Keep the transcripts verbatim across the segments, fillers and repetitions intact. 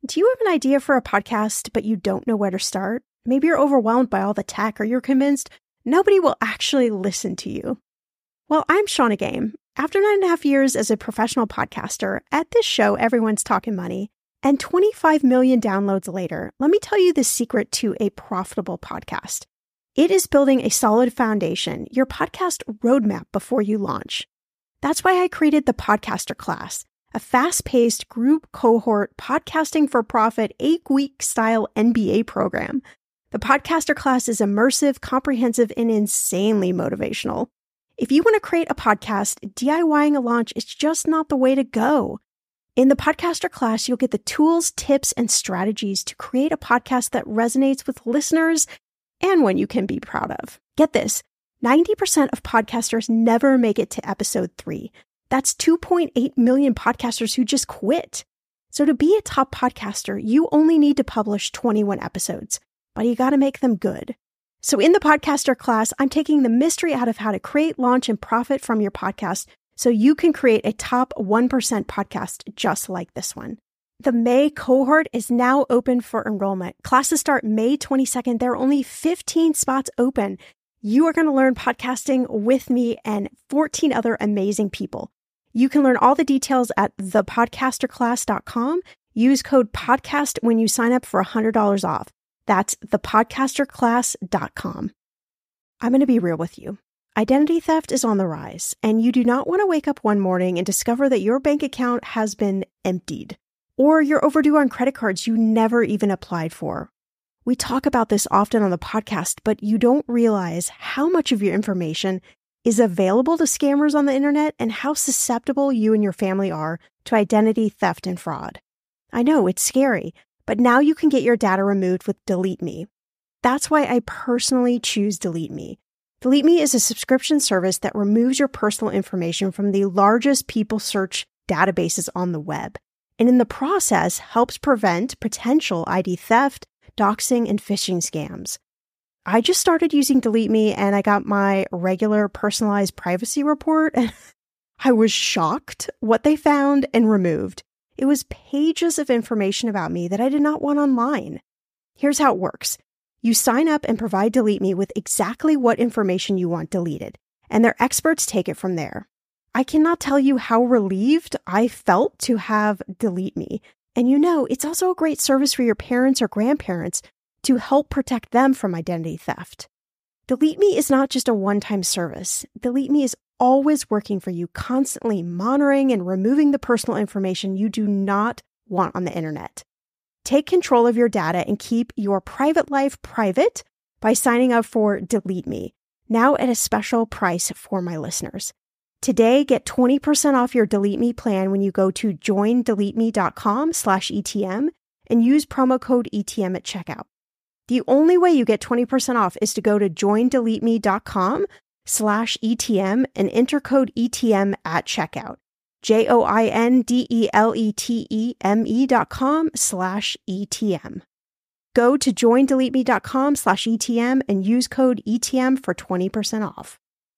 Do you have an idea for a podcast, but you don't know where to start? Maybe you're overwhelmed by all the tech, or you're convinced nobody will actually listen to you. Well, I'm Shannah Game. After nine and a half years as a professional podcaster, at this show, Everyone's Talking Money, and twenty-five million downloads later, let me tell you the secret to a profitable podcast. It is building a solid foundation, your podcast roadmap before you launch. That's why I created the Podcaster Class, a fast-paced group cohort podcasting for profit eight-week style M B A program. The Podcaster Class is immersive, comprehensive, and insanely motivational. If you want to create a podcast, DIYing a launch is just not the way to go. In the Podcaster Class, you'll get the tools, tips, and strategies to create a podcast that resonates with listeners and one you can be proud of. Get this, ninety percent of podcasters never make it to episode three. That's two point eight million podcasters who just quit. So to be a top podcaster, you only need to publish twenty-one episodes, but you got to make them good. So in the Podcaster Class, I'm taking the mystery out of how to create, launch, and profit from your podcast so you can create a top one percent podcast just like this one. The May cohort is now open for enrollment. Classes start May twenty-second. There are only fifteen spots open. You are going to learn podcasting with me and fourteen other amazing people. You can learn all the details at the podcaster class dot com. Use code PODCAST when you sign up for one hundred dollars off. That's the podcaster class dot com. I'm going to be real with you. Identity theft is on the rise, and you do not want to wake up one morning and discover that your bank account has been emptied, or you're overdue on credit cards you never even applied for. We talk about this often on the podcast, but you don't realize how much of your information is available to scammers on the internet and how susceptible you and your family are to identity theft and fraud. I know it's scary, but now you can get your data removed with Delete Me. That's why I personally choose Delete Me. Delete Me is a subscription service that removes your personal information from the largest people search databases on the web, and in the process helps prevent potential I D theft, doxing, and phishing scams. I just started using Delete Me and I got my regular personalized privacy report and I was shocked what they found and removed. It was pages of information about me that I did not want online. Here's how it works. You sign up and provide Delete Me with exactly what information you want deleted, and their experts take it from there. I cannot tell you how relieved I felt to have Delete Me. And you know, it's also a great service for your parents or grandparents to help protect them from identity theft. Delete Me is not just a one-time service. Delete Me is always working for you, constantly monitoring and removing the personal information you do not want on the internet. Take control of your data and keep your private life private by signing up for Delete Me, now at a special price for my listeners. Today, get twenty percent off your Delete Me plan when you go to join delete me dot com slash E T M and use promo code E T M at checkout. The only way you get twenty percent off is to go to join delete me dot com slash E T M and enter code E T M at checkout. J O I N D E L E T E M E dot com slash E T M. Go to join delete me dot com slash E T M and use code E T M for twenty percent off.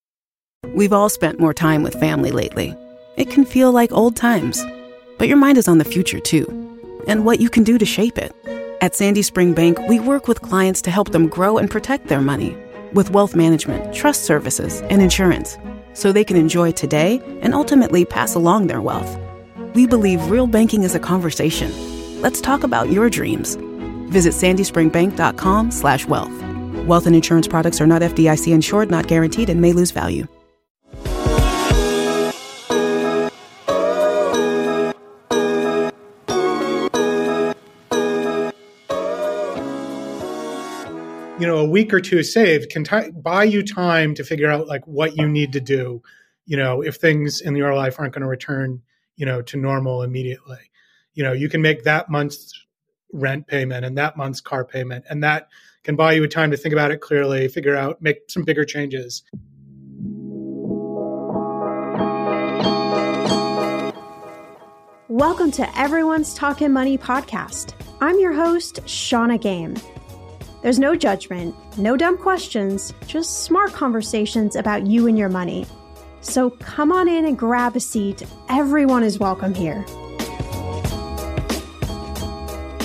We've all spent more time with family lately. It can feel like old times, but your mind is on the future too, and what you can do to shape it. At Sandy Spring Bank, we work with clients to help them grow and protect their money with wealth management, trust services, and insurance, so they can enjoy today and ultimately pass along their wealth. We believe real banking is a conversation. Let's talk about your dreams. Visit sandy spring bank dot com slash wealth. Wealth and insurance products are not F D I C insured, not guaranteed, and may lose value. You know, a week or two saved can t- buy you time to figure out like what you need to do, you know, if things in your life aren't going to return, you know, to normal immediately. You know, you can make that month's rent payment and that month's car payment, and that can buy you a time to think about it clearly, figure out, make some bigger changes. Welcome to Everyone's Talking Money podcast. I'm your host, Shannah Game. There's no judgment, no dumb questions, just smart conversations about you and your money. So come on in and grab a seat. Everyone is welcome here.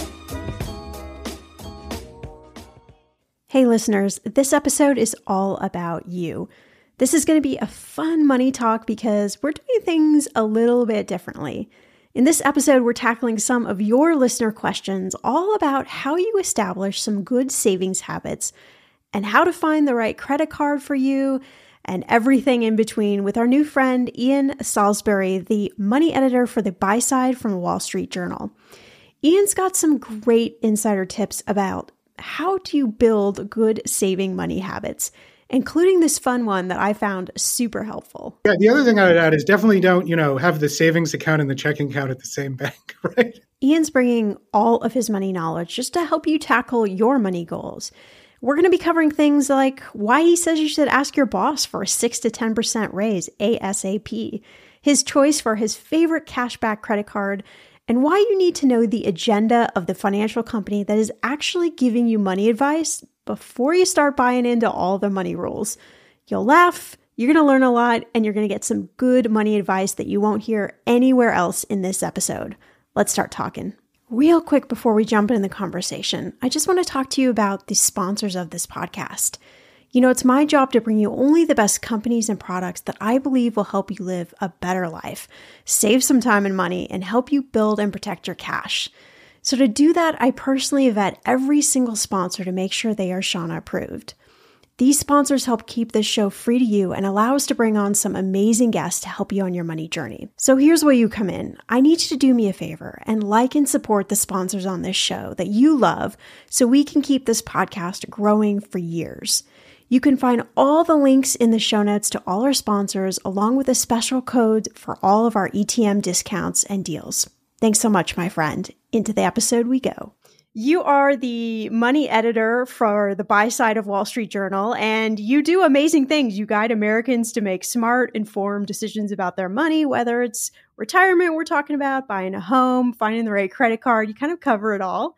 Hey listeners, this episode is all about you. This is going to be a fun money talk because we're doing things a little bit differently. In this episode, we're tackling some of your listener questions all about how you establish some good savings habits and how to find the right credit card for you and everything in between with our new friend, Ian Salisbury, the money editor for the Buy Side from the Wall Street Journal. Ian's got some great insider tips about how do you build good saving money habits, including this fun one that I found super helpful. Yeah, the other thing I would add is definitely don't, you know, have the savings account and the checking account at the same bank, right? Ian's bringing all of his money knowledge just to help you tackle your money goals. We're going to be covering things like why he says you should ask your boss for a six to ten percent raise ASAP, his choice for his favorite cashback credit card, and why you need to know the agenda of the financial company that is actually giving you money advice before you start buying into all the money rules. You'll laugh, you're going to learn a lot, and you're going to get some good money advice that you won't hear anywhere else in this episode. Let's start talking. Real quick before we jump into the conversation, I just want to talk to you about the sponsors of this podcast. You know, it's my job to bring you only the best companies and products that I believe will help you live a better life, save some time and money, and help you build and protect your cash. So to do that, I personally vet every single sponsor to make sure they are Shawna approved. These sponsors help keep this show free to you and allow us to bring on some amazing guests to help you on your money journey. So here's where you come in. I need you to do me a favor and like and support the sponsors on this show that you love so we can keep this podcast growing for years. You can find all the links in the show notes to all our sponsors, along with a special code for all of our E T M discounts and deals. Thanks so much, my friend. Into the episode we go. You are the money editor for the Buy Side of Wall Street Journal, and you do amazing things. You guide Americans to make smart, informed decisions about their money, whether it's retirement we're talking about, buying a home, finding the right credit card. You kind of cover it all.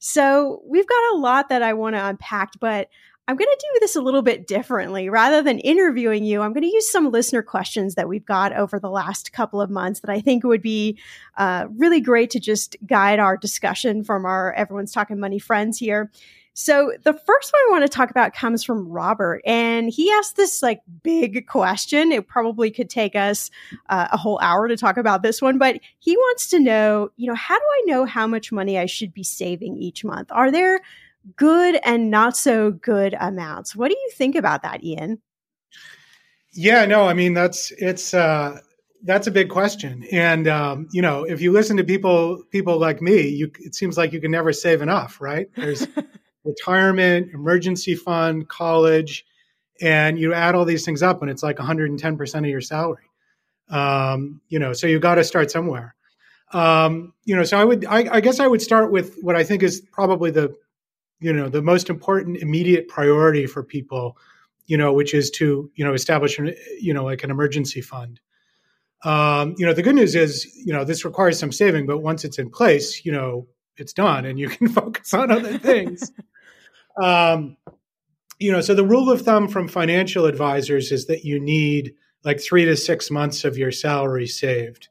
So we've got a lot that I want to unpack, but I'm going to do this a little bit differently. Rather than interviewing you, I'm going to use some listener questions that we've got over the last couple of months that I think would be uh, really great to just guide our discussion from our Everyone's Talking Money friends here. So the first one I want to talk about comes from Robert, and he asked this like big question. It probably could take us uh, a whole hour to talk about this one, but he wants to know, you know, how do I know how much money I should be saving each month? Are there good and not so good amounts? What do you think about that, Ian? Yeah, no, I mean, that's, it's, uh, that's a big question. And, um, you know, if you listen to people, people like me, you, it seems like you can never save enough, right? There's retirement, emergency fund, college, and you add all these things up and it's like one hundred ten percent of your salary. Um, you know, so you got to start somewhere. Um, you know, so I would, I, I guess I would start with what I think is probably the, you know, the most important immediate priority for people, you know, which is to, you know, establish, you know, like an emergency fund. Um, you know, the good news is, you know, this requires some saving, but once it's in place, you know, it's done and you can focus on other things. um, you know, so the rule of thumb from financial advisors is that you need like three to six months of your salary saved.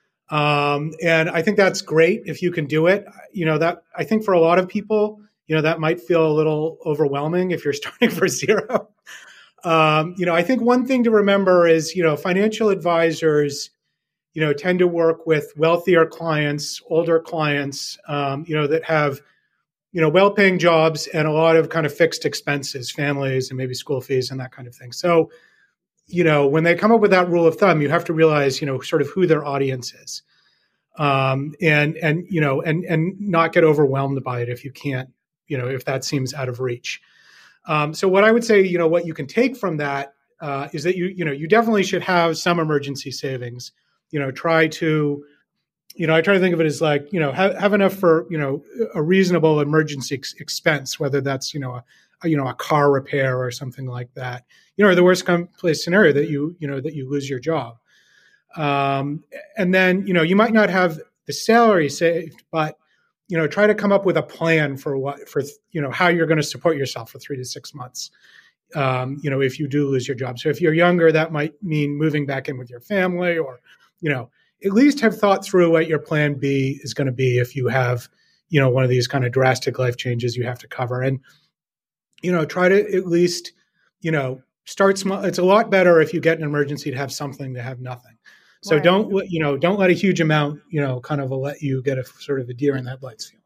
Um, and I think that's great if you can do it. You know, that I think for a lot of people, you know, that might feel a little overwhelming if you're starting for zero. Um, you know, I think one thing to remember is, you know, financial advisors, you know, tend to work with wealthier clients, older clients, um, you know, that have, you know, well-paying jobs and a lot of kind of fixed expenses, families and maybe school fees and that kind of thing. So, you know, when they come up with that rule of thumb, you have to realize, you know, sort of who their audience is, um, and, and, you know, and, and not get overwhelmed by it if you can't, you know, if that seems out of reach. Um, so what I would say, you know, what you can take from that uh, is that you, you know, you definitely should have some emergency savings. You know, try to, you know, I try to think of it as like, you know, have, have enough for, you know, a reasonable emergency ex- expense, whether that's, you know, a, a, you know, a car repair or something like that. You know, or the worst case scenario that you, you know, that you lose your job. Um, and then, you know, you might not have the salary saved, but you know, try to come up with a plan for what, for, you know, how you're going to support yourself for three to six months. Um, you know, if you do lose your job. So if you're younger, that might mean moving back in with your family or, you know, at least have thought through what your plan B is going to be if you have, you know, one of these kind of drastic life changes you have to cover. And, you know, try to at least, you know, start small. It's a lot better if you get an emergency to have something to have nothing. So Right. don't, you know, don't let a huge amount, you know, kind of let you get a sort of a deer in the headlights feeling.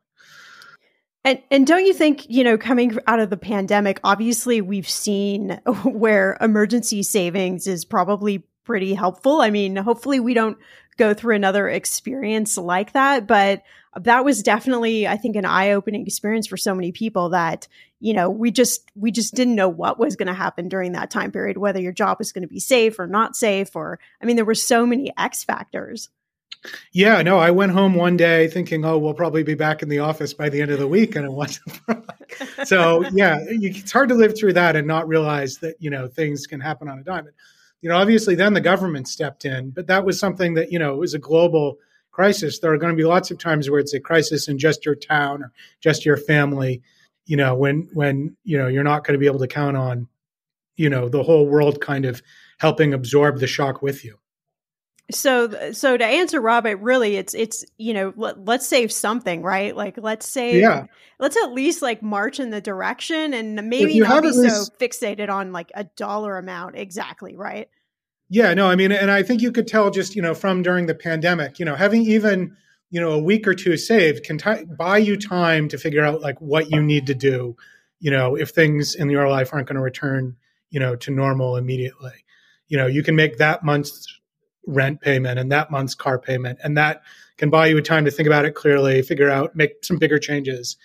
And and don't you think, you know, coming out of the pandemic, obviously we've seen where emergency savings is probably pretty helpful. I mean, hopefully we don't go through another experience like that, but that was definitely, I think, an eye-opening experience for so many people that, you know, we just we just didn't know what was going to happen during that time period, whether your job was going to be safe or not safe, or, I mean, there were so many X factors. Yeah, no, I went home one day thinking, oh, we'll probably be back in the office by the end of the week. And it wasn't. So, yeah, it's hard to live through that and not realize that, you know, things can happen on a dime. You know, obviously then the government stepped in, but that was something that, you know, it was a global crisis. There are going to be lots of times where it's a crisis in just your town or just your family, you know, when, when, you know, you're not going to be able to count on, you know, the whole world kind of helping absorb the shock with you. So, so to answer Robert, really, it's, it's, you know, let, let's save something, right? Like, let's say, yeah. let's at least like march in the direction and maybe not be least, so fixated on like a dollar amount. Exactly. Right. Yeah, no, I mean, and I think you could tell just, you know, from during the pandemic, you know, having even, you know, a week or two saved can t- buy you time to figure out like what you need to do, you know, if things in your life aren't going to return, you know, to normal immediately. You know, you can make that month's rent payment and that month's car payment, and that can buy you a time to think about it clearly, figure out, make some bigger changes.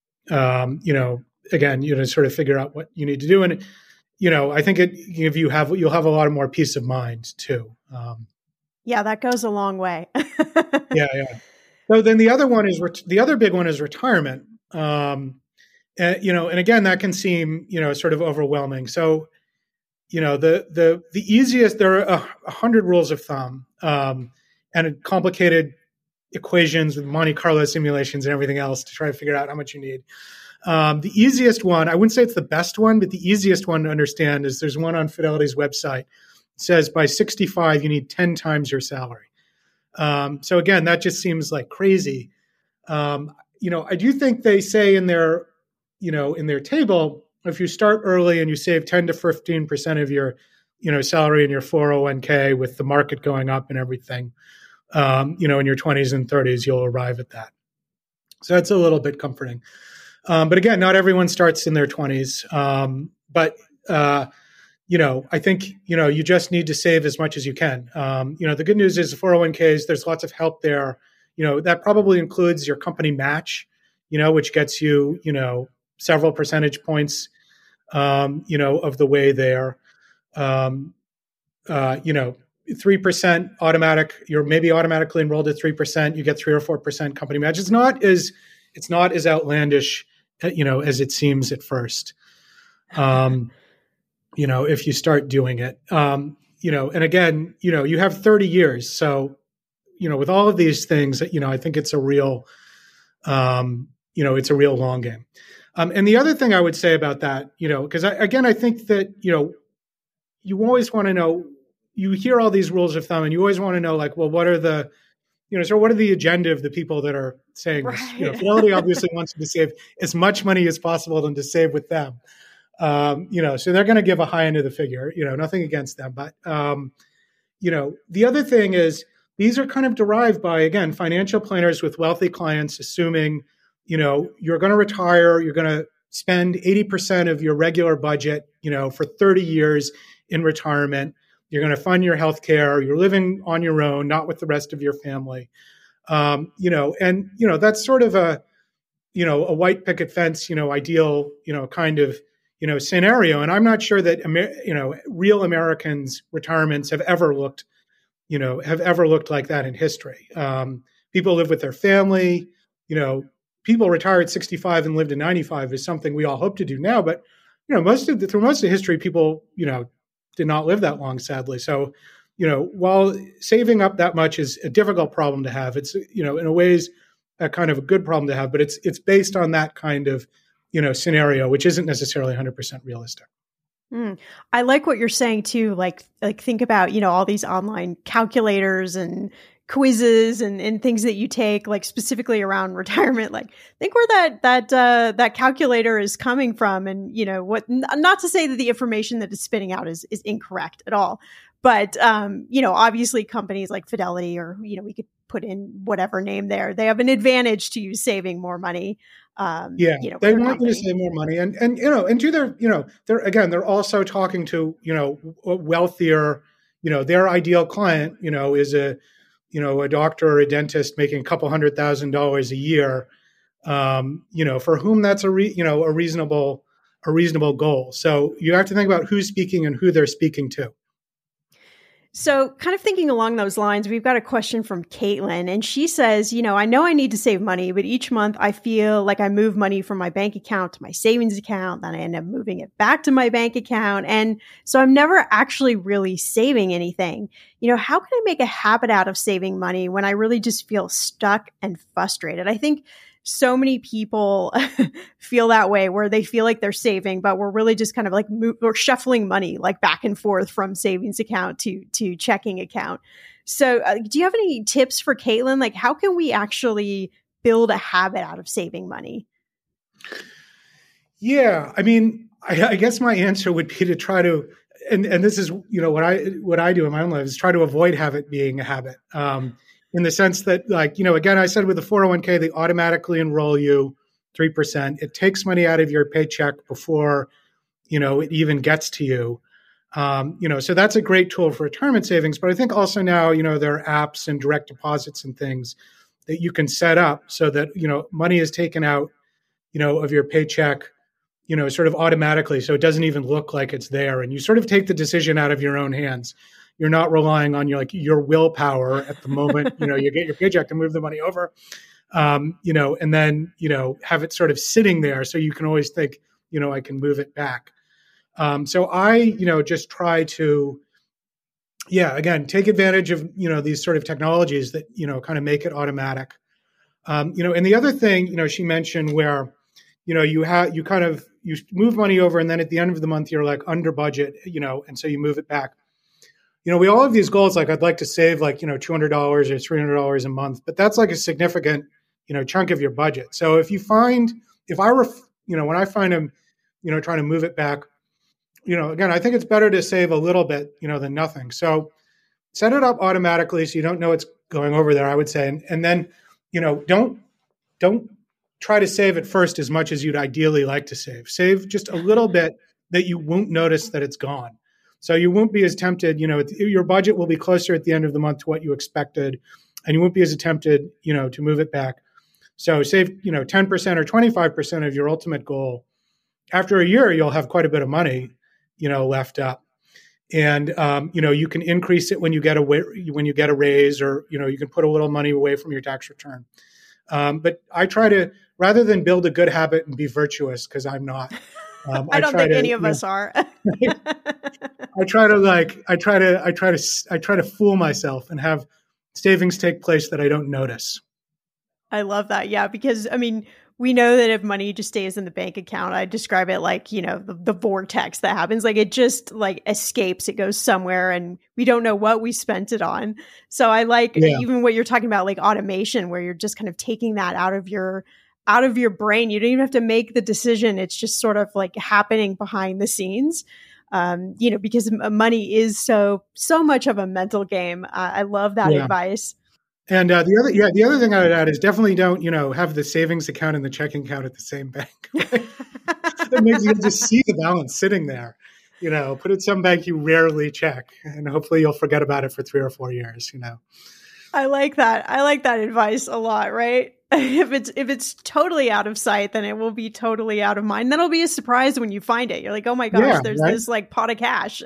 Um, you know, again, you know, sort of figure out what you need to do. And, you know, I think it, if you have, you'll have a lot of more peace of mind too. Um, yeah, that goes a long way. yeah. Yeah. So then the other one is, ret- the other big one is retirement. Um, and, you know, and again, that can seem, you know, sort of overwhelming. So, you know, the the the easiest, there are a, a hundred rules of thumb um, and complicated equations with Monte Carlo simulations and everything else to try to figure out how much you need. Um, the easiest one, I wouldn't say it's the best one, but the easiest one to understand is there's one on Fidelity's website. It says by sixty-five, you need ten times your salary. Um, so again, that just seems like crazy. Um, you know, I do think they say in their, you know, in their table, if you start early and you save ten to fifteen percent of your, you know, salary in your four oh one k with the market going up and everything, um, you know, in your twenties and thirties, you'll arrive at that. So that's a little bit comforting. Um, but again, not everyone starts in their twenties. Um, but, uh, you know, I think, you know, you just need to save as much as you can. Um, you know, the good news is the four oh one k's, there's lots of help there. You know, that probably includes your company match, you know, which gets you, you know, several percentage points, um, you know, of the way there. Um, uh, you know, three percent automatic, you're maybe automatically enrolled at three percent, you get three or four percent company match. It's not as, it's not as outlandish, you know, as it seems at first. Um, you know, if you start doing it, um, you know, and again, you know, you have thirty years. So, you know, with all of these things, you know, I think it's a real, um, you know, it's a real long game. Um, and the other thing I would say about that, you know, because again, I think that, you know, you always want to know, you hear all these rules of thumb and you always want to know, like, well, what are the, you know, so what are the agenda of the people that are saying right. this? You know, Fidelity obviously wants you to save as much money as possible and to save with them. Um, you know, so they're going to give a high end of the figure, you know, nothing against them. But, um, you know, the other thing is these are kind of derived by, again, financial planners with wealthy clients, assuming, you know, you're going to retire, you're going to spend eighty percent of your regular budget, you know, for thirty years in retirement. You're going to fund your healthcare. You're living on your own, not with the rest of your family. Um, you know, and, you know, that's sort of a, you know, a white picket fence, you know, ideal, you know, kind of, you know, scenario. And I'm not sure that, you know, real Americans' retirements have ever looked, you know, have ever looked like that in history. Um, people live with their family, you know, people retired at sixty-five and lived to ninety-five is something we all hope to do now. But, you know, most of the, through most of history, people, you know, did not live that long, sadly. So, you know, while saving up that much is a difficult problem to have, it's, you know, in a ways, a kind of a good problem to have, but it's, it's based on that kind of, you know, scenario, which isn't necessarily one hundred percent realistic. Mm. I like what you're saying too. Like, like think about, you know, all these online calculators and quizzes and, and things that you take, like specifically around retirement, like think where that, that, uh, that calculator is coming from. And, you know, what, n- not to say that the information that it's spitting out is, is incorrect at all. But, um, you know, obviously companies like Fidelity, or, you know, we could put in whatever name there, they have an advantage to you saving more money. Um, yeah, you know, they their want company. you to save more money, and and you know, and to their, you know, they're again, they're also talking to, you know, wealthier, you know, their ideal client, you know, is a, you know, a doctor or a dentist making a couple hundred thousand dollars a year, um, you know, for whom that's a re, you know, a reasonable a reasonable goal. So you have to think about who's speaking and who they're speaking to. So kind of thinking along those lines, we've got a question from Caitlin, and she says, you know, I know I need to save money, but each month I feel like I move money from my bank account to my savings account, then I end up moving it back to my bank account. And so I'm never actually really saving anything. You know, how can I make a habit out of saving money when I really just feel stuck and frustrated? I think so many people feel that way, where they feel like they're saving, but we're really just kind of like move, we're shuffling money like back and forth from savings account to to checking account. So uh, do you have any tips for Caitlin? Like, how can we actually build a habit out of saving money? Yeah, I mean, I, I guess my answer would be to try to, and and this is, you know, what I what I do in my own life is try to avoid habit being a habit. Um, in the sense that, like, you know, again, I said with the four oh one k, they automatically enroll you three percent. It takes money out of your paycheck before, you know, it even gets to you. Um, you know, so that's a great tool for retirement savings. But I think also now, you know, there are apps and direct deposits and things that you can set up so that, you know, money is taken out, you know, of your paycheck, you know, sort of automatically. So it doesn't even look like it's there. And you sort of take the decision out of your own hands. You're not relying on your, like, your willpower at the moment, you know, you get your paycheck to move the money over, um, you know, and then, you know, have it sort of sitting there. So you can always think, you know, I can move it back. Um, so I, you know, just try to, yeah, again, take advantage of, you know, these sort of technologies that, you know, kind of make it automatic. Um, you know, and the other thing, you know, she mentioned where, you know, you have, you kind of, you move money over and then at the end of the month, you're like under budget, you know, and so you move it back. You know, we all have these goals, like I'd like to save like, you know, two hundred dollars or three hundred dollars a month, but that's like a significant, you know, chunk of your budget. So if you find, if I were, you know, when I find them, you know, trying to move it back, you know, again, I think it's better to save a little bit, you know, than nothing. So set it up automatically so you don't know it's going over there, I would say. And, and then, you know, don't, don't try to save at first as much as you'd ideally like to save. Save just a little bit that you won't notice that it's gone. So you won't be as tempted, you know, your budget will be closer at the end of the month to what you expected, and you won't be as tempted, you know, to move it back. So save, you know, ten percent or twenty-five percent of your ultimate goal. After a year, you'll have quite a bit of money, you know, left up. And, um, you know, you can increase it when you get a, when you get a raise, or, you know, you can put a little money away from your tax return. Um, but I try to, rather than build a good habit and be virtuous, because I'm not. Um, I, I don't think to, any of you know, us are. I try to like, I try to, I try to, I try to fool myself and have savings take place that I don't notice. I love that. Yeah. Because I mean, we know that if money just stays in the bank account, I describe it like, you know, the, the vortex that happens, like it just like escapes, it goes somewhere and we don't know what we spent it on. So I like yeah. even what you're talking about, like automation, where you're just kind of taking that out of your, out of your brain. You don't even have to make the decision. It's just sort of like happening behind the scenes. Um, you know, because money is so, so much of a mental game. Uh, I love that yeah. advice. And uh, the other, yeah, the other thing I would add is definitely don't, you know, have the savings account and the checking account at the same bank. Right? That makes you just see the balance sitting there. You know, put it some bank you rarely check, and hopefully you'll forget about it for three or four years. You know, I like that. I like that advice a lot. Right? If it's if it's totally out of sight, then it will be totally out of mind. Then it'll be a surprise when you find it. You're like, oh my gosh, yeah, there's right? this like pot of cash.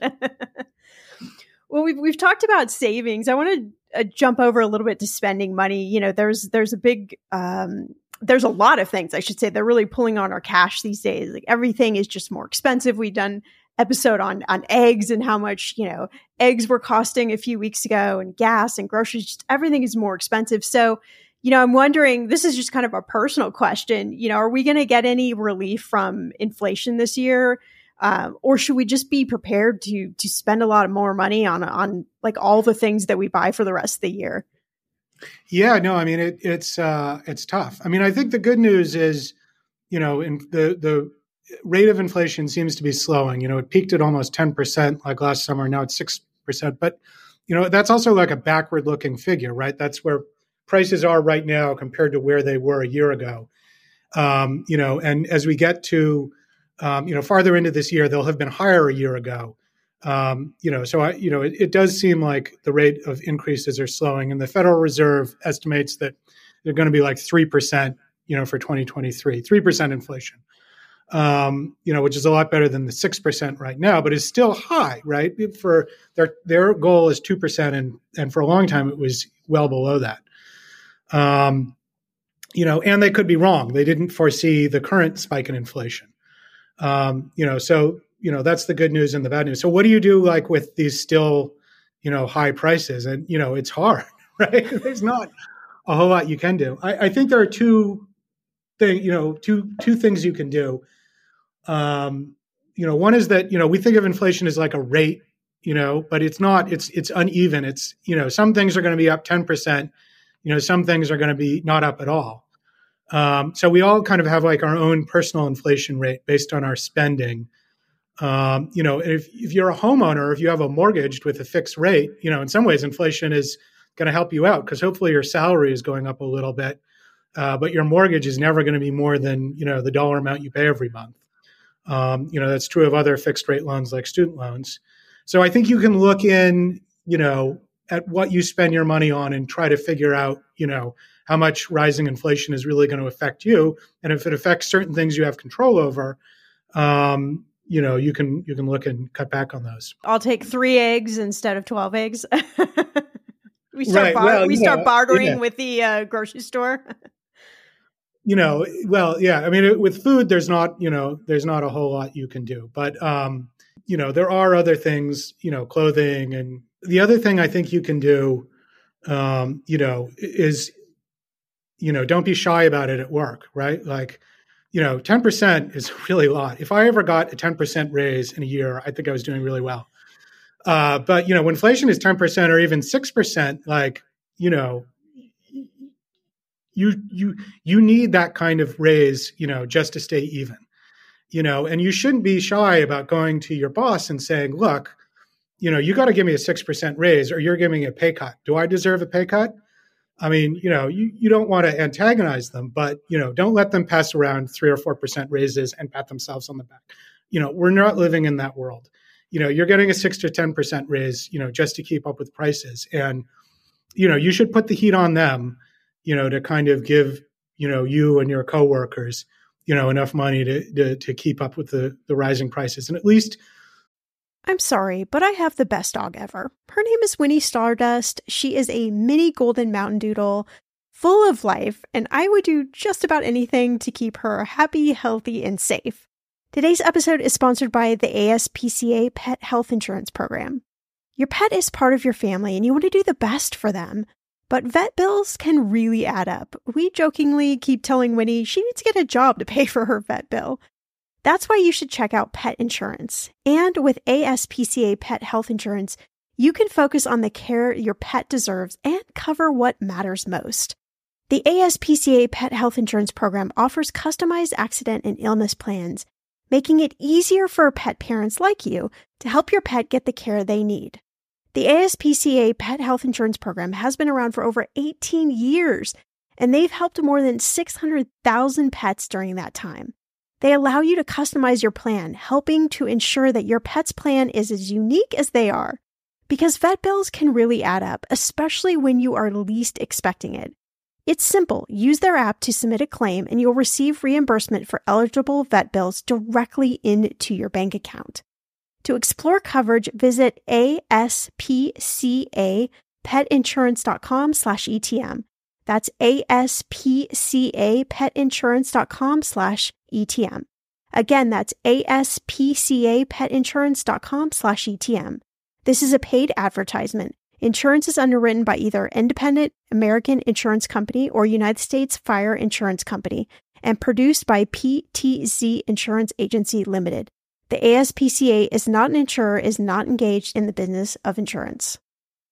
Well, we've we've talked about savings. I want to uh, jump over a little bit to spending money. You know, there's there's a big um, there's a lot of things I should say. They're really pulling on our cash these days. Like everything is just more expensive. We've done episode on on eggs and how much, you know, eggs were costing a few weeks ago, and gas and groceries. Just everything is more expensive. So, you know, I'm wondering. This is just kind of a personal question. You know, are we going to get any relief from inflation this year? Um, or should we just be prepared to to spend a lot of more money on on like all the things that we buy for the rest of the year? Yeah, no, I mean, it, it's uh, it's tough. I mean, I think the good news is, you know, in the, the rate of inflation seems to be slowing. You know, it peaked at almost ten percent like last summer. Now it's six percent. But, you know, that's also like a backward looking figure, right? That's where prices are right now compared to where they were a year ago. Um, you know, and as we get to, um, you know, farther into this year, they'll have been higher a year ago. Um, you know, so I, you know, it, it does seem like the rate of increases are slowing, and the Federal Reserve estimates that they're going to be like three percent, you know, for twenty twenty-three, three percent inflation. Um, you know, which is a lot better than the six percent right now, but is still high, right? For their their goal is two percent, and and for a long time it was well below that. Um, you know, and they could be wrong. They didn't foresee the current spike in inflation. Um, you know, so you know that's the good news and the bad news. So what do you do like with these still, you know, high prices? And you know, it's hard, right? There's not a whole lot you can do. I, I think there are two thing, you know, two two things you can do. Um, you know, one is that, you know, we think of inflation as like a rate, you know, but it's not, it's, it's uneven. It's, you know, some things are going to be up ten percent, you know, some things are going to be not up at all. Um, so we all kind of have like our own personal inflation rate based on our spending. Um, you know, if, if you're a homeowner, if you have a mortgage with a fixed rate, you know, in some ways inflation is going to help you out because hopefully your salary is going up a little bit, uh, but your mortgage is never going to be more than, you know, the dollar amount you pay every month. Um, you know, that's true of other fixed rate loans like student loans. So I think you can look in, you know, at what you spend your money on and try to figure out, you know, how much rising inflation is really going to affect you. And if it affects certain things you have control over, um, you know, you can you can look and cut back on those. I'll take three eggs instead of twelve eggs. we start right. bar- well, we start know, bartering yeah. with the uh, grocery store. You know, well, yeah. I mean, it, with food, there's not, you know, there's not a whole lot you can do. But, um, you know, there are other things, you know, clothing. And the other thing I think you can do, um, you know, is, you know, don't be shy about it at work, right? Like, you know, ten percent is really a lot. If I ever got a ten percent raise in a year, I think I was doing really well. Uh, but, you know, when inflation is ten percent or even six percent, like, you know, You you you need that kind of raise, you know, just to stay even, you know, and you shouldn't be shy about going to your boss and saying, look, you know, you got to give me a six percent raise or you're giving me a pay cut. Do I deserve a pay cut? I mean, you know, you, you don't want to antagonize them, but, you know, don't let them pass around three or four percent raises and pat themselves on the back. You know, we're not living in that world. You know, you're getting a six to ten percent raise, you know, just to keep up with prices. And, you know, you should put the heat on them, you know, to kind of give, you know, you and your coworkers, you know, enough money to to, to keep up with the, the rising prices. And at least, I'm sorry, but I have the best dog ever. Her name is Winnie Stardust. She is a mini golden mountain doodle, full of life, and I would do just about anything to keep her happy, healthy, and safe. Today's episode is sponsored by the A S P C A Pet Health Insurance Program. Your pet is part of your family, and you want to do the best for them. But vet bills can really add up. We jokingly keep telling Winnie she needs to get a job to pay for her vet bill. That's why you should check out pet insurance. And with A S P C A Pet Health Insurance, you can focus on the care your pet deserves and cover what matters most. The A S P C A Pet Health Insurance Program offers customized accident and illness plans, making it easier for pet parents like you to help your pet get the care they need. The A S P C A Pet Health Insurance Program has been around for over eighteen years, and they've helped more than six hundred thousand pets during that time. They allow you to customize your plan, helping to ensure that your pet's plan is as unique as they are. Because vet bills can really add up, especially when you are least expecting it. It's simple. Use their app to submit a claim, and you'll receive reimbursement for eligible vet bills directly into your bank account. To explore coverage, visit aspcapetinsurance.com slash ETM. That's aspcapetinsurance.com slash ETM. Again, that's aspcapetinsurance.com slash ETM. This is a paid advertisement. Insurance is underwritten by either Independent American Insurance Company or United States Fire Insurance Company and produced by P T Z Insurance Agency Limited. The A S P C A is not an insurer, is not engaged in the business of insurance.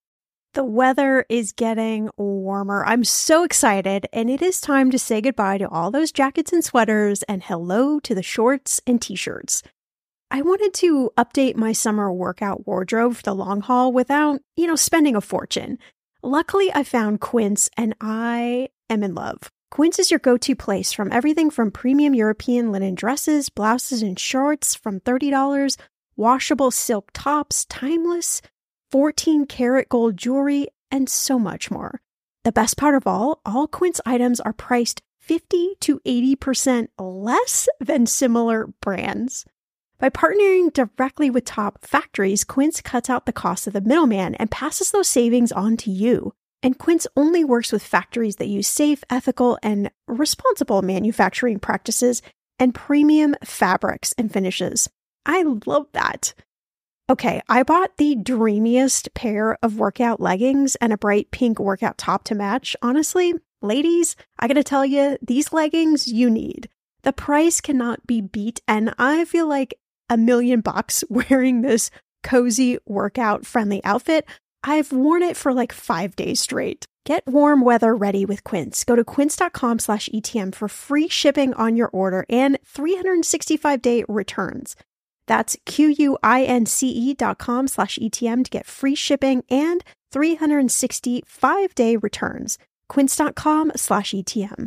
The weather is getting warmer. I'm so excited, and it is time to say goodbye to all those jackets and sweaters and hello to the shorts and t-shirts. I wanted to update my summer workout wardrobe for the long haul without, you know, spending a fortune. Luckily, I found Quince, and I am in love. Quince is your go-to place from everything from premium European linen dresses, blouses, and shorts from thirty dollars, washable silk tops, timeless fourteen karat gold jewelry, and so much more. The best part of all, all Quince items are priced fifty to eighty percent less than similar brands. By partnering directly with top factories, Quince cuts out the cost of the middleman and passes those savings on to you. And Quince only works with factories that use safe, ethical, and responsible manufacturing practices and premium fabrics and finishes. I love that. Okay, I bought the dreamiest pair of workout leggings and a bright pink workout top to match. Honestly, ladies, I gotta tell you, these leggings you need. The price cannot be beat, and I feel like a million bucks wearing this cozy workout-friendly outfit. I've worn it for like five days straight. Get warm weather ready with Quince. Go to quince.com slash ETM for free shipping on your order and three hundred sixty-five day returns. That's Q-U-I-N-C-E dot com slash ETM to get free shipping and three hundred sixty-five day returns. Quince.com slash ETM.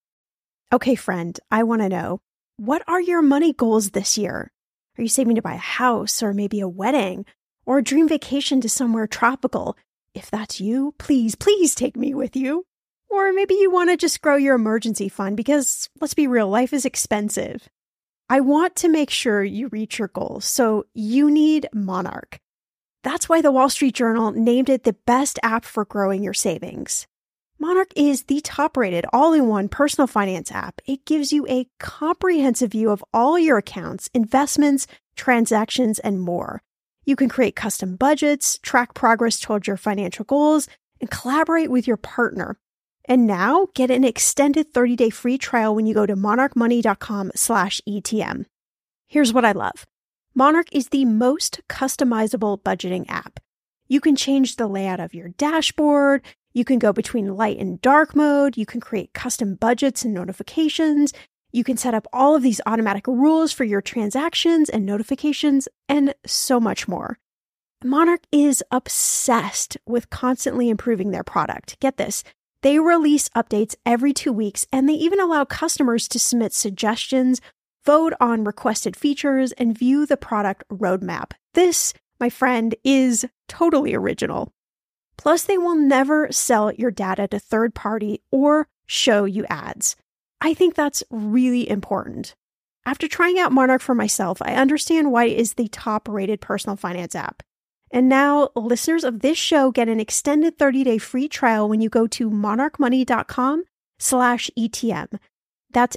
Okay, friend, I want to know, what are your money goals this year? Are you saving to buy a house or maybe a wedding or a dream vacation to somewhere tropical? If that's you, please, please take me with you. Or maybe you want to just grow your emergency fund because, let's be real, life is expensive. I want to make sure you reach your goals, so you need Monarch. That's why the Wall Street Journal named it the best app for growing your savings. Monarch is the top-rated all-in-one personal finance app. It gives you a comprehensive view of all your accounts, investments, transactions, and more. You can create custom budgets, track progress towards your financial goals, and collaborate with your partner. And now, get an extended thirty day free trial when you go to monarchmoney.com slash ETM. Here's what I love. Monarch is the most customizable budgeting app. You can change the layout of your dashboard. You can go between light and dark mode. You can create custom budgets and notifications. You can set up all of these automatic rules for your transactions and notifications, and so much more. Monarch is obsessed with constantly improving their product. Get this. They release updates every two weeks, and they even allow customers to submit suggestions, vote on requested features, and view the product roadmap. This, my friend, is totally original. Plus, they will never sell your data to third party or show you ads. I think that's really important. After trying out Monarch for myself, I understand why it is the top-rated personal finance app. And now, listeners of this show get an extended thirty day free trial when you go to monarchmoney.com slash ETM. That's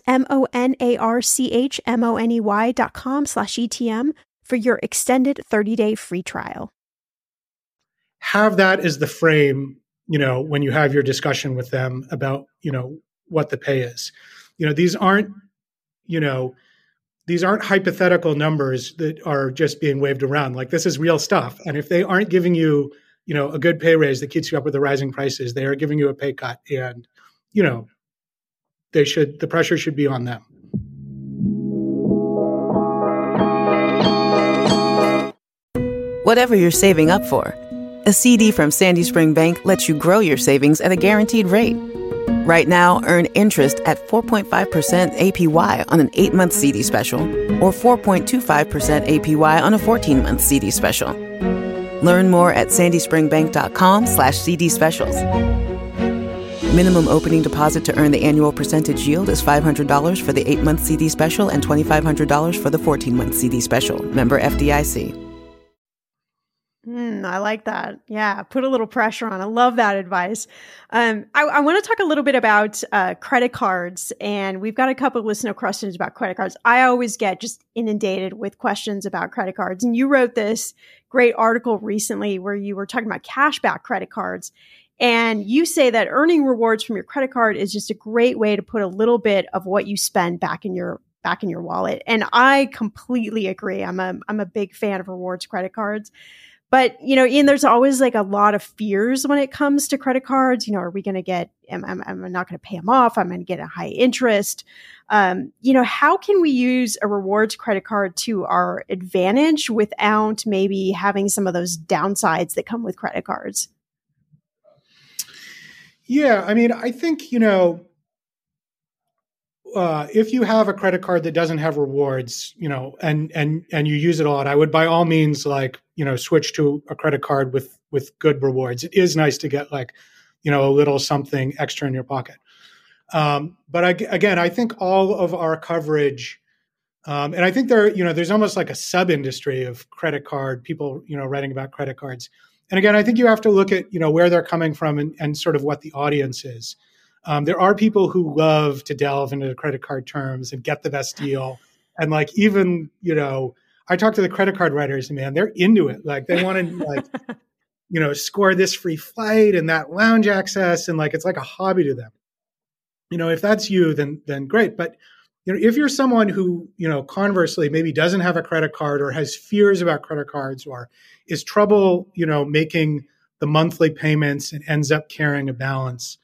M-O-N-A-R-C-H-M-O-N-E-Y dot com slash ETM for your extended thirty day free trial. Have that as the frame, you know, when you have your discussion with them about, you know, what the pay is. You know, these aren't, you know, these aren't hypothetical numbers that are just being waved around. Like, this is real stuff. And if they aren't giving you, you know, a good pay raise that keeps you up with the rising prices, they are giving you a pay cut. And, you know, they should, the pressure should be on them. Whatever you're saving up for, a C D from Sandy Spring Bank lets you grow your savings at a guaranteed rate. Right now, earn interest at four point five percent A P Y on an eight month C D special or four point two five percent A P Y on a fourteen month C D special. Learn more at sandyspringbank.com slash CD specials. Minimum opening deposit to earn the annual percentage yield is five hundred dollars for the eight month C D special and twenty-five hundred dollars for the fourteen month C D special. Member F D I C. Mm, I like that. Yeah, put a little pressure on. I love that advice. Um, I, I want to talk a little bit about uh, credit cards, and we've got a couple of listener questions about credit cards. I always get just inundated with questions about credit cards, and you wrote this great article recently where you were talking about cashback credit cards, and you say that earning rewards from your credit card is just a great way to put a little bit of what you spend back in your back in your wallet. And I completely agree. I'm a I'm a big fan of rewards credit cards. But, you know, Ian, there's always like a lot of fears when it comes to credit cards. You know, are we going to get, am, am, am I not going to pay them off? I'm going to get a high interest. Um, you know, how can we use a rewards credit card to our advantage without maybe having some of those downsides that come with credit cards? Yeah, I mean, I think, you know, uh, if you have a credit card that doesn't have rewards, you know, and and and you use it a lot, I would by all means like, you know, switch to a credit card with with good rewards. It is nice to get like, you know, a little something extra in your pocket. Um, but I, again, I think all of our coverage, um, and I think there, you know, there's almost like a sub industry of credit card people, you know, writing about credit cards. And again, I think you have to look at, you know, where they're coming from and, and sort of what the audience is. Um, there are people who love to delve into the credit card terms and get the best deal. And like, even, you know, I talk to the credit card writers and man, they're into it. Like they want to like, you know, score this free flight and that lounge access. And like, it's like a hobby to them. You know, if that's you, then, then great. But, you know, if you're someone who, you know, conversely, maybe doesn't have a credit card or has fears about credit cards or is trouble, you know, making the monthly payments and ends up carrying a balance,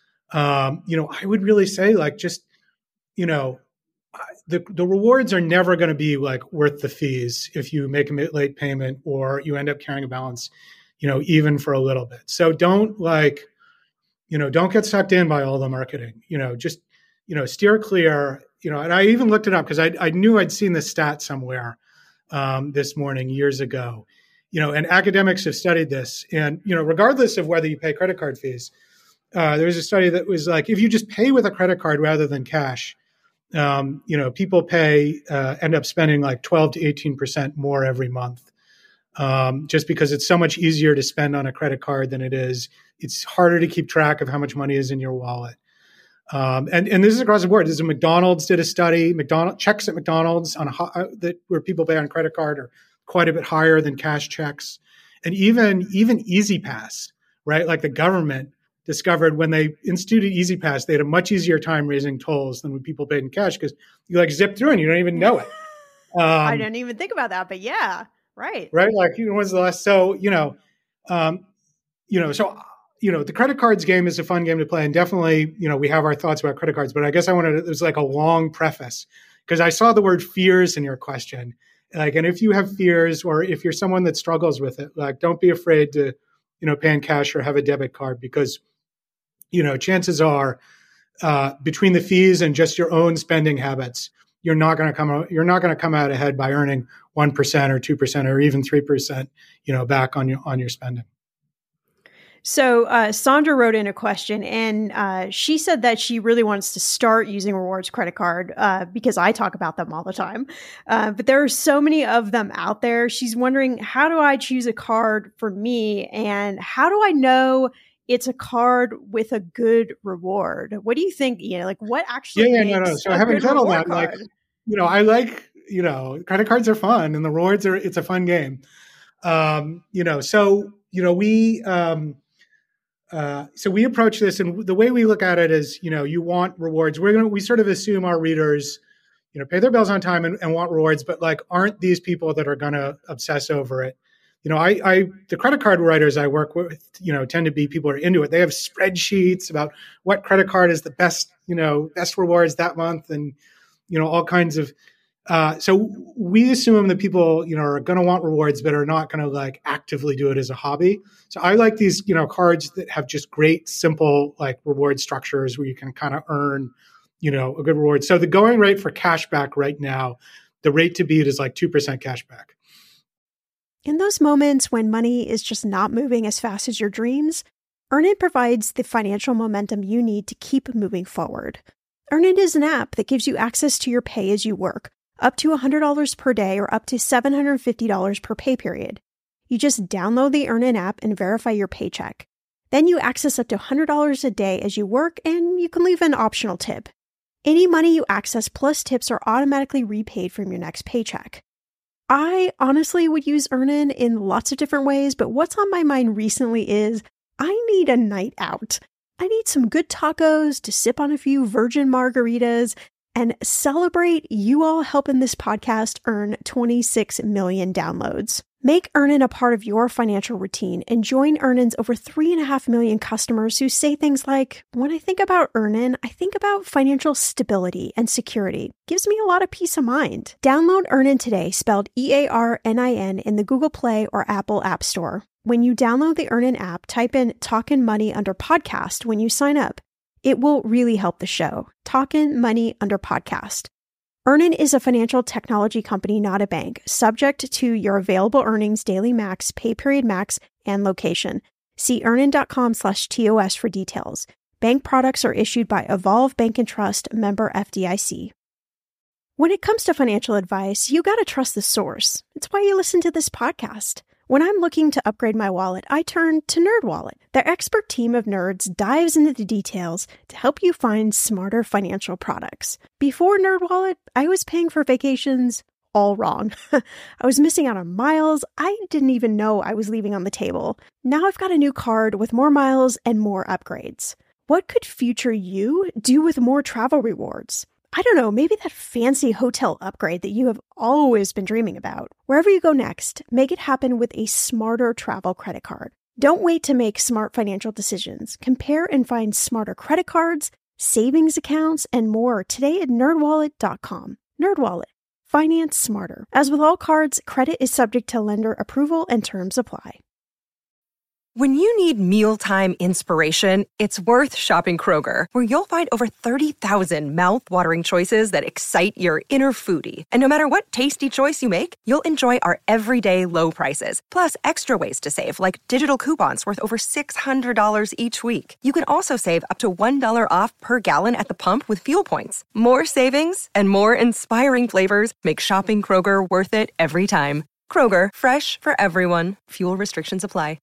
um, you know, I would really say like, just, you know, the, the rewards are never going to be like worth the fees if you make a late payment or you end up carrying a balance, you know, even for a little bit. So don't like, you know, don't get sucked in by all the marketing, you know, just, you know, steer clear, you know, and I even looked it up because I, I knew I'd seen this stat somewhere um, this morning years ago, you know, and academics have studied this. And, you know, regardless of whether you pay credit card fees, uh, there was a study that was like, if you just pay with a credit card rather than cash, um, you know, people pay, uh, end up spending like twelve to eighteen percent more every month. Um, just because it's so much easier to spend on a credit card than it is. It's harder to keep track of how much money is in your wallet. Um, and, and this is across the board. This is McDonald's did a study. McDonald's checks at McDonald's on a, uh, that where people pay on credit card are quite a bit higher than cash checks. And even, even EasyPass, right? Like the government discovered when they instituted EasyPass, they had a much easier time raising tolls than when people paid in cash because you like zip through and you don't even know it. Um, I didn't even think about that, but yeah, right. Right. Like, you know, when's the last, so, you know, um, you know, so, you know, the credit cards game is a fun game to play. And definitely, you know, we have our thoughts about credit cards, but I guess I wanted, there's like a long preface because I saw the word fears in your question. Like, and if you have fears or if you're someone that struggles with it, like, don't be afraid to, you know, pay in cash or have a debit card because, you know, chances are uh, between the fees and just your own spending habits, you're not going to come out, you're not going to come out ahead by earning one percent or two percent or even three percent, you know, back on your, on your spending. So uh, Sandra wrote in a question and uh, she said that she really wants to start using rewards credit card uh, because I talk about them all the time. Uh, but there are so many of them out there. She's wondering, how do I choose a card for me? And how do I know it's a card with a good reward? What do you think, Ian? Like what actually Yeah, yeah, no, no. So having said all that, like, you know, I like, you know, credit cards are fun and the rewards are, it's a fun game. Um, you know, so, you know, we, um, Uh, so we approach this, and the way we look at it is, you know, you want rewards. We're gonna, we sort of assume our readers, you know, pay their bills on time and, and want rewards, but like, aren't these people that are going to obsess over it? You know, I, I, the credit card writers I work with, you know, tend to be people who are into it. They have spreadsheets about what credit card is the best, you know, best rewards that month, and you know, all kinds of. Uh, so we assume that people, you know, are going to want rewards, but are not going to like actively do it as a hobby. So I like these, you know, cards that have just great, simple, like reward structures where you can kind of earn, you know, a good reward. So the going rate for cashback right now, the rate to beat is like two percent cashback. In those moments when money is just not moving as fast as your dreams, Earnin provides the financial momentum you need to keep moving forward. Earnin is an app that gives you access to your pay as you work, up to one hundred dollars per day or up to seven hundred fifty dollars per pay period. You just download the Earnin app and verify your paycheck. Then you access up to one hundred dollars a day as you work, and you can leave an optional tip. Any money you access plus tips are automatically repaid from your next paycheck. I honestly would use Earnin in lots of different ways, but what's on my mind recently is I need a night out. I need some good tacos to sip on a few virgin margaritas and celebrate you all helping this podcast earn twenty-six million downloads. Make Earnin a part of your financial routine and join Earnin's over three and a half million customers who say things like, when I think about Earnin, I think about financial stability and security. Gives me a lot of peace of mind. Download Earnin today, spelled E A R N I N, in the Google Play or Apple App Store. When you download the Earnin app, type in Talkin' Money under podcast when you sign up. It will really help the show. Talkin' Money under podcast. Earnin is a financial technology company, not a bank, subject to your available earnings, daily max, pay period max, and location. See earnin.com slash TOS for details. Bank products are issued by Evolve Bank and Trust, member F D I C. When it comes to financial advice, you gotta trust the source. It's why you listen to this podcast. When I'm looking to upgrade my wallet, I turn to NerdWallet. Their expert team of nerds dives into the details to help you find smarter financial products. Before NerdWallet, I was paying for vacations all wrong. I was missing out on miles I didn't even know I was leaving on the table. Now I've got a new card with more miles and more upgrades. What could future you do with more travel rewards? I don't know, maybe that fancy hotel upgrade that you have always been dreaming about. Wherever you go next, make it happen with a smarter travel credit card. Don't wait to make smart financial decisions. Compare and find smarter credit cards, savings accounts, and more today at nerd wallet dot com. NerdWallet. Finance smarter. As with all cards, credit is subject to lender approval and terms apply. When you need mealtime inspiration, it's worth shopping Kroger, where you'll find over thirty thousand mouth-watering choices that excite your inner foodie. And no matter what tasty choice you make, you'll enjoy our everyday low prices, plus extra ways to save, like digital coupons worth over six hundred dollars each week. You can also save up to one dollar off per gallon at the pump with fuel points. More savings and more inspiring flavors make shopping Kroger worth it every time. Kroger, fresh for everyone. Fuel restrictions apply.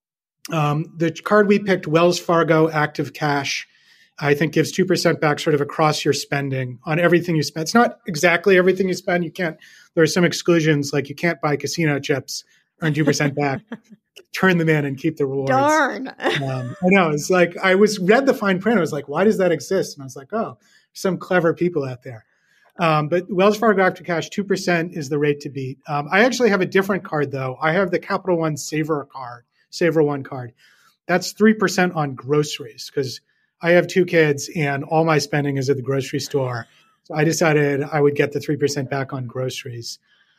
Um, the card we picked, Wells Fargo Active Cash, I think gives two percent back sort of across your spending on everything you spend. It's not exactly everything you spend. You can't, there are some exclusions, like you can't buy casino chips, earn two percent back, turn them in and keep the rewards. Darn. um, I know. It's like, I was read the fine print. I was like, why does that exist? And I was like, oh, some clever people out there. Um, but Wells Fargo Active Cash, two percent is the rate to beat. Um, I actually have a different card though. I have the Capital One Saver card. Saver One card. That's three percent on groceries because I have two kids and all my spending is at the grocery store. So I decided I would get the three percent back on groceries.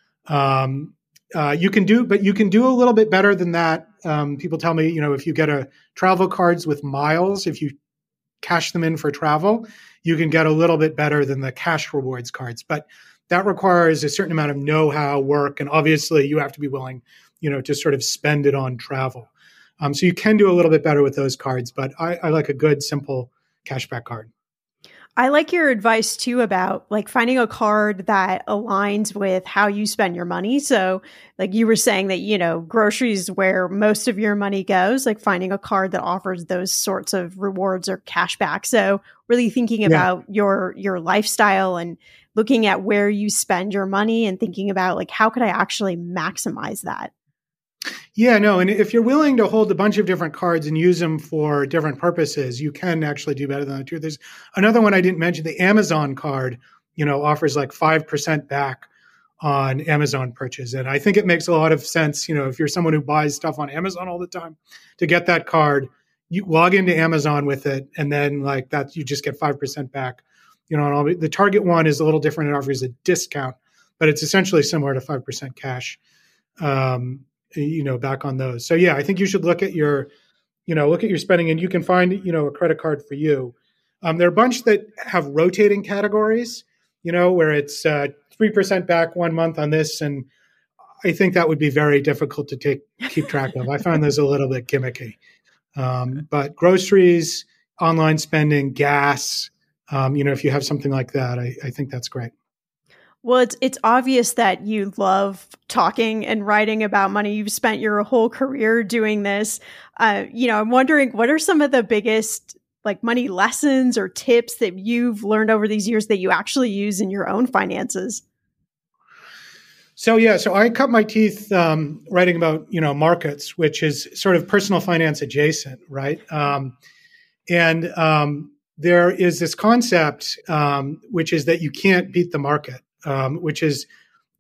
Um, uh, you can do, but you can do a little bit better than that. Um, people tell me, you know, if you get a travel cards with miles, if you cash them in for travel, you can get a little bit better than the cash rewards cards. But that requires a certain amount of know-how, work, and obviously you have to be willing, you know, to sort of spend it on travel. Um, so you can do a little bit better with those cards, but I, I like a good, simple cashback card. I like your advice too about like finding a card that aligns with how you spend your money. So like you were saying that, you know, groceries where most of your money goes, like finding a card that offers those sorts of rewards or cashback. So really thinking Yeah. about your, your lifestyle and looking at where you spend your money and thinking about like, how could I actually maximize that? Yeah, no. And if you're willing to hold a bunch of different cards and use them for different purposes, you can actually do better than that too. There's another one I didn't mention, the Amazon card, you know, offers like five percent back on Amazon purchase. And I think it makes a lot of sense, you know, if you're someone who buys stuff on Amazon all the time, to get that card, you log into Amazon with it, and then like that, you just get five percent back. You know, and all, the Target one is a little different. It offers a discount, but it's essentially similar to five percent cash. Um, you know, back on those. So yeah, I think you should look at your, you know, look at your spending, and you can find, you know, a credit card for you. Um, there are a bunch that have rotating categories, you know, where it's uh, three percent back one month on this. And I think that would be very difficult to take, keep track of. I find those a little bit gimmicky. Um, but groceries, online spending, gas, um, you know, if you have something like that, I, I think that's great. Well, it's it's obvious that you love talking and writing about money. You've spent your whole career doing this. Uh, you know, I'm wondering, what are some of the biggest like money lessons or tips that you've learned over these years that you actually use in your own finances? So yeah, so I cut my teeth um, writing about, you know, markets, which is sort of personal finance adjacent, right? Um, and um, there is this concept, um, which is that you can't beat the market. Um, which is,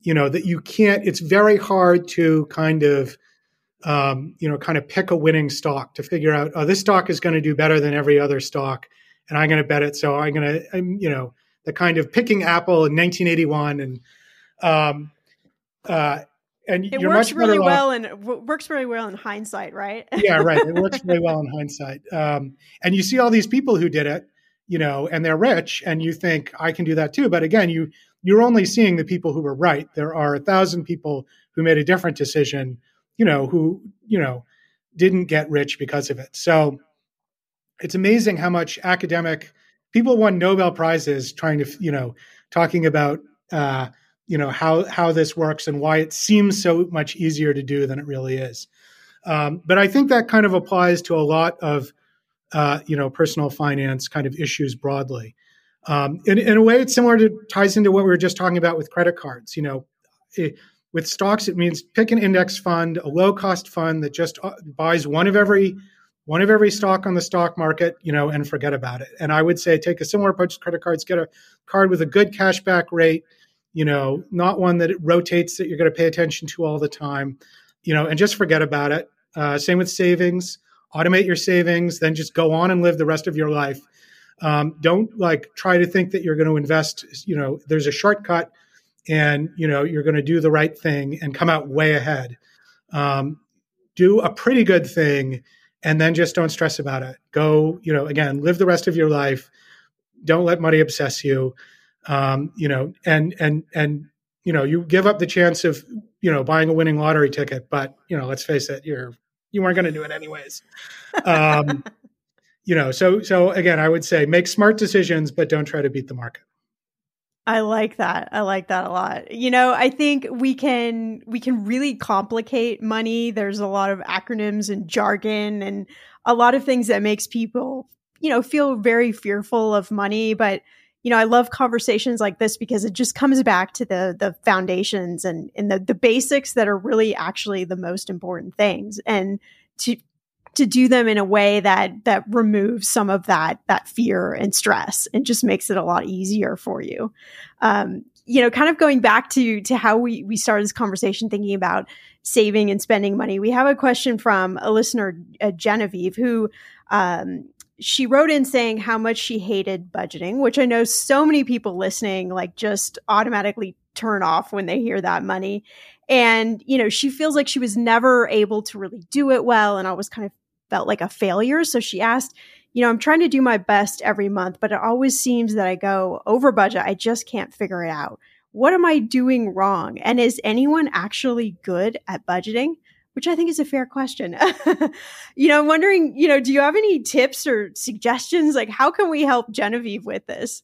you know, that you can't, it's very hard to kind of, um, you know, kind of pick a winning stock to figure out, oh, this stock is going to do better than every other stock, and I'm going to bet it. So I'm going to, I'm, you know, the kind of picking Apple in nineteen eighty-one, and um, uh, and it you're works much really off. well, and it w- works really well in hindsight, right? Yeah, right. It works really well in hindsight. Um, and you see all these people who did it, you know, and they're rich, and you think I can do that too. But again, you you're only seeing the people who were right. There are a thousand people who made a different decision, you know, who, you know, didn't get rich because of it. So it's amazing how much academic people won Nobel Prizes trying to, you know, talking about, uh, you know, how, how this works and why it seems so much easier to do than it really is. Um, but I think that kind of applies to a lot of, uh, you know, personal finance kind of issues broadly. Um, in, in a way, it's similar to, ties into what we were just talking about with credit cards. You know, it, with stocks, it means pick an index fund, a low cost fund that just buys one of every one of every stock on the stock market, you know, and forget about it. And I would say take a similar approach to credit cards, get a card with a good cashback rate, you know, not one that it rotates that you're going to pay attention to all the time, you know, and just forget about it. Uh, same with savings, automate your savings, then just go on and live the rest of your life. Um, don't like try to think that you're going to invest, you know, there's a shortcut and, you know, you're going to do the right thing and come out way ahead. Um, do a pretty good thing and then just don't stress about it. Go, you know, again, live the rest of your life. Don't let money obsess you. Um, you know, and, and, and, you know, you give up the chance of, you know, buying a winning lottery ticket, but, you know, let's face it, you're, you weren't going to do it anyways. Um, you know, so, so again, I would say make smart decisions, but don't try to beat the market. I like that. I like that a lot. You know, I think we can we can really complicate money. There's a lot of acronyms and jargon and a lot of things that makes people, you know, feel very fearful of money. But, you know, I love conversations like this because it just comes back to the the foundations and, and the, the basics that are really actually the most important things. And to to do them in a way that that removes some of that that fear and stress and just makes it a lot easier for you. Um, you know, kind of going back to to how we we started this conversation thinking about saving and spending money. We have a question from a listener, uh, Genevieve, who um, she wrote in saying how much she hated budgeting, which I know so many people listening like just automatically turn off when they hear that money. And, you know, she feels like she was never able to really do it well and always kind of felt like a failure. So she asked, you know, I'm trying to do my best every month, but it always seems that I go over budget. I just can't figure it out. What am I doing wrong? And is anyone actually good at budgeting? Which I think is a fair question. You know, I'm wondering, you know, do you have any tips or suggestions? Like, how can we help Genevieve with this?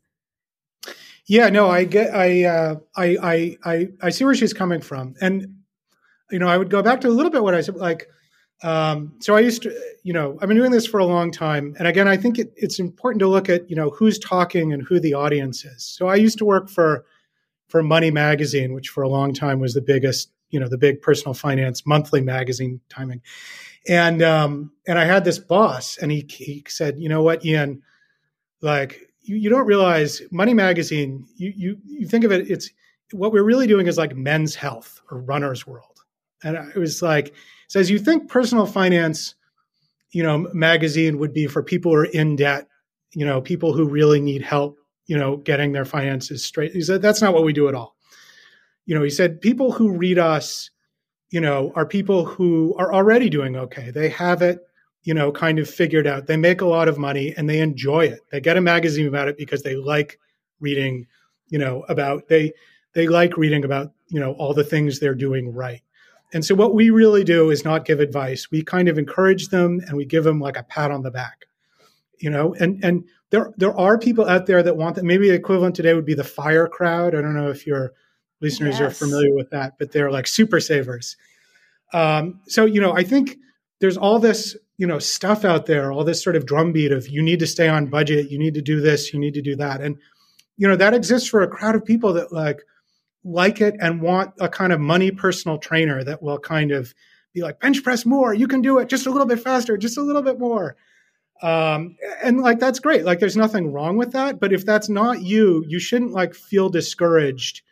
Yeah, no, I get, I, uh, I, I, I, I see where she's coming from. And, you know, I would go back to a little bit what I said, like, Um, so I used to, you know, I've been doing this for a long time. And again, I think it, it's important to look at, you know, who's talking and who the audience is. So I used to work for, for Money Magazine, which for a long time was the biggest, you know, the big personal finance monthly magazine timing. And, um, and I had this boss and he, he said, you know what, Ian, like you, you don't realize Money Magazine, you, you, you think of it, it's what we're really doing is like Men's Health or Runner's World. And it was like, so as you think personal finance, you know, magazine would be for people who are in debt, you know, people who really need help, you know, getting their finances straight. He said, that's not what we do at all. You know, he said, people who read us, you know, are people who are already doing okay. They have it, you know, kind of figured out. They make a lot of money and they enjoy it. They get a magazine about it because they like reading, you know, about, they, they like reading about, you know, all the things they're doing right. And so what we really do is not give advice. We kind of encourage them and we give them like a pat on the back, you know, and, and there, there are people out there that want that. Maybe the equivalent today would be the FIRE crowd. I don't know if your listeners yes. are familiar with that, but they're like super savers. Um, so, you know, I think there's all this, you know, stuff out there, all this sort of drumbeat of you need to stay on budget. You need to do this, you need to do that. And, you know, that exists for a crowd of people that like, like it and want a kind of money personal trainer that will kind of be like, bench press more, you can do it just a little bit faster, just a little bit more. Um, and like, that's great. Like, there's nothing wrong with that. But if that's not you, you shouldn't like feel discouraged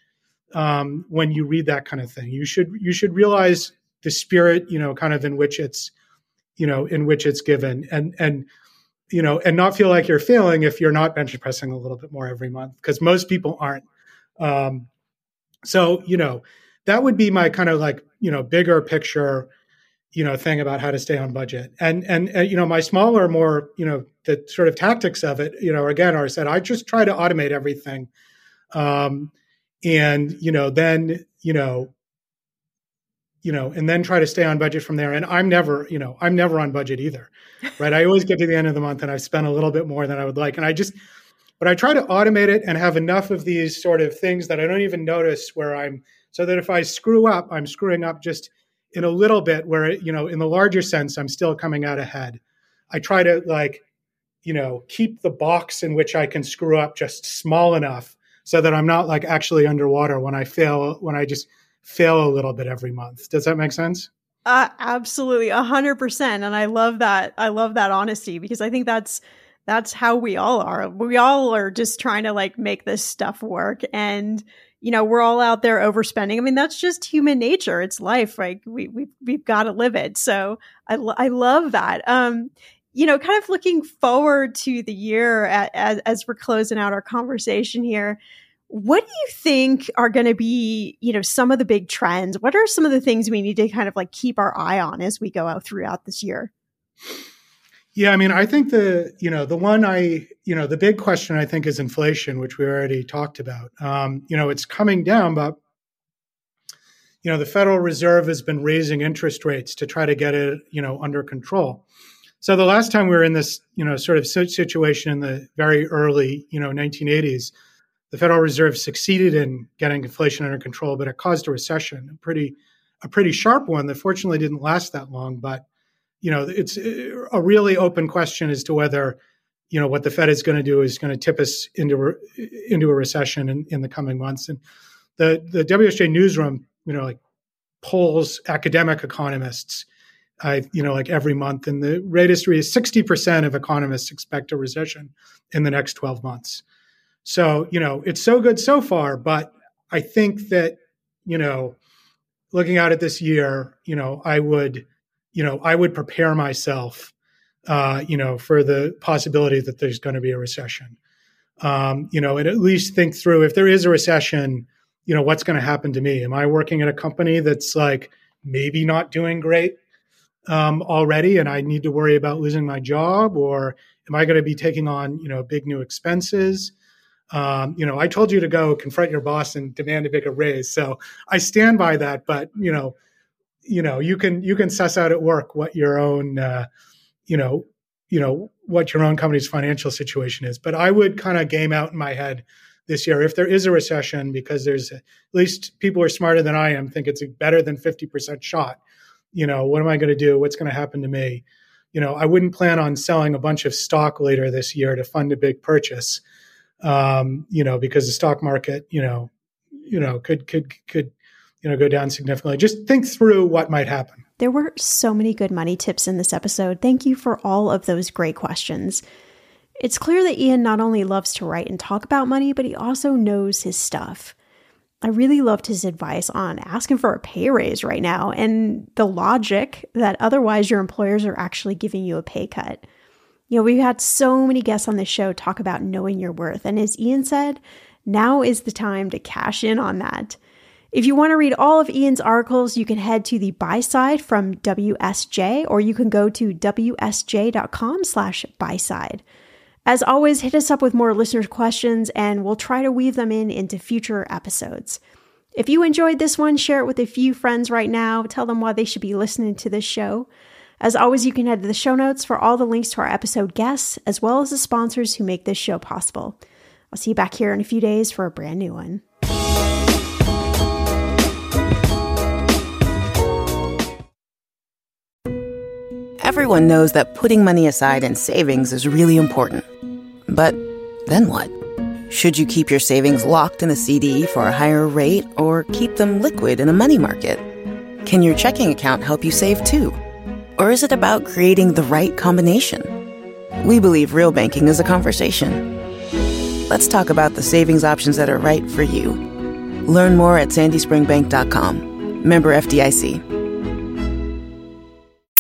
um, when you read that kind of thing. You should you should realize the spirit, you know, kind of in which it's, you know, in which it's given, and and you know, and not feel like you're failing if you're not bench pressing a little bit more every month, because most people aren't. Um, so you know, that would be my kind of like, you know, bigger picture, you know, thing about how to stay on budget. And, and, and, you know, my smaller, more, you know, the sort of tactics of it, you know, again, are said, I just try to automate everything. Um, and, you know, then, you know, you know, and then try to stay on budget from there. And I'm never, you know, I'm never on budget either, right? I always get to the end of the month and I've spent a little bit more than I would like. And I just, but I try to automate it and have enough of these sort of things that I don't even notice where I'm, so that if I screw up, I'm screwing up just in a little bit where, you know, in the larger sense, I'm still coming out ahead. I try to like, you know, keep the box in which I can screw up just small enough so that I'm not like actually underwater when I fail, when I just fail a little bit every month. Does that make sense? Uh, absolutely. A hundred percent. And I love that. I love that honesty, because I think that's, that's how we all are. We all are just trying to like make this stuff work. And, you know, we're all out there overspending. I mean, that's just human nature. It's life. Like we, we, we've got to live it. So I, I love that. Um, you know, kind of looking forward to the year as, as we're closing out our conversation here. What do you think are going to be, you know, some of the big trends? What are some of the things we need to kind of like keep our eye on as we go out throughout this year? Yeah, I mean, I think the, you know, the one I, you know, the big question I think is inflation, which we already talked about. Um, you know, it's coming down, but, you know, the Federal Reserve has been raising interest rates to try to get it, you know, under control. So the last time we were in this, you know, sort of situation in the very early, you know, nineteen eighties, the Federal Reserve succeeded in getting inflation under control, but it caused a recession, a pretty, a pretty sharp one that fortunately didn't last that long. But you know, it's a really open question as to whether, you know, what the Fed is going to do is going to tip us into into a recession in, in the coming months. And the the W S J newsroom, you know, like polls academic economists, I you know, like every month, and the latest read is sixty percent of economists expect a recession in the next twelve months. So you know, it's so good so far, but I think that, you know, looking out at this year, you know, I would. you know, I would prepare myself, uh, you know, for the possibility that there's going to be a recession, um, you know, and at least think through if there is a recession, you know, what's going to happen to me? Am I working at a company that's like maybe not doing great um, already and I need to worry about losing my job? Or am I going to be taking on, you know, big new expenses? Um, you know, I told you to go confront your boss and demand a bigger raise. So I stand by that, but, you know, you know, you can, you can suss out at work what your own, uh, you know, you know, what your own company's financial situation is. But I would kind of game out in my head this year, if there is a recession, because there's a, at least people are smarter than I am, think it's a better than fifty percent shot. You know, what am I going to do? What's going to happen to me? You know, I wouldn't plan on selling a bunch of stock later this year to fund a big purchase. Um, you know, because the stock market, you know, you know, could, could, could, you know, go down significantly. Just think through what might happen. There were so many good money tips in this episode. Thank you for all of those great questions. It's clear that Ian not only loves to write and talk about money, but he also knows his stuff. I really loved his advice on asking for a pay raise right now and the logic that otherwise your employers are actually giving you a pay cut. You know, we've had so many guests on this show talk about knowing your worth. And as Ian said, now is the time to cash in on that. If you want to read all of Ian's articles, you can head to the buy side from W S J, or you can go to W S J dot com slash buy side. As always, hit us up with more listener questions and we'll try to weave them in into future episodes. If you enjoyed this one, share it with a few friends right now. Tell them why they should be listening to this show. As always, you can head to the show notes for all the links to our episode guests, as well as the sponsors who make this show possible. I'll see you back here in a few days for a brand new one. Everyone knows that putting money aside in savings is really important. But then what? Should you keep your savings locked in a C D for a higher rate or keep them liquid in a money market? Can your checking account help you save too? Or is it about creating the right combination? We believe real banking is a conversation. Let's talk about the savings options that are right for you. Learn more at sandy spring bank dot com. Member F D I C.